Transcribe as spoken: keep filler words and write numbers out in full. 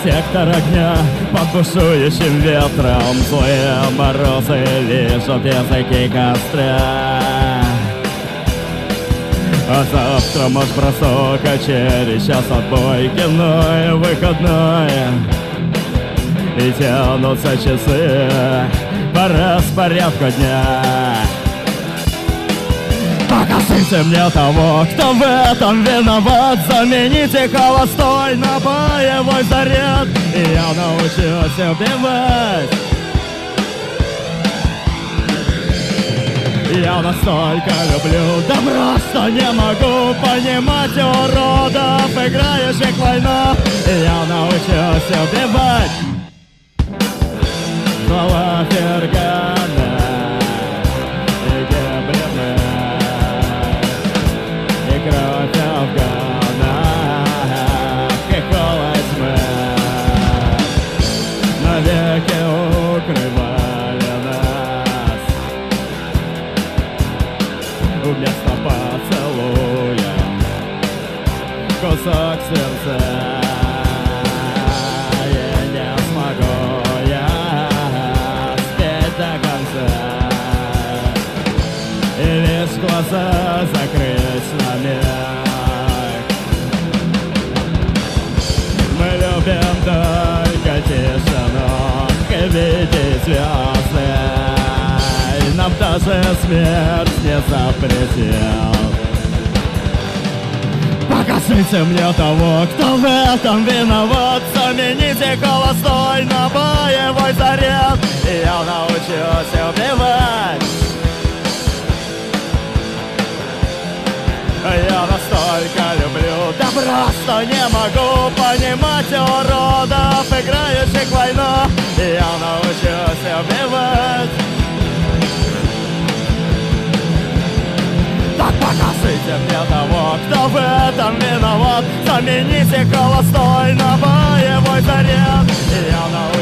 сектор огня под бушующим ветром. Злые морозы лижут языки костра. А завтра марш, бросок, а через час отбой, кино и выходное. И тянутся часы по распорядку дня. Покажите мне того, кто в этом виноват. Замените холостой на боевой заряд, и я научусь убивать. Я настолько люблю добро, что не могу понимать уродов, играющих войну. И я научусь убивать. Слова Фергана и Гебрина, и кровь Афгана, и холод тьмы навеки укрывали нас. Вместо поцелуя кусок сердца. И не смогу я спеть до конца, и лишь глаза закрыть на миг. Мы любим только тишину и видеть звезды. Нам даже смерть не запретил. Покажите мне того, кто в этом виноват. Замените холостой на боевой заряд, и я научусь убивать. Я настолько люблю добро, что не могу понимать уродов, играющих войну. И я научусь убивать. Так покажите мне того, кто в этом виноват. Замените холостой на боевой заряд, и я научусь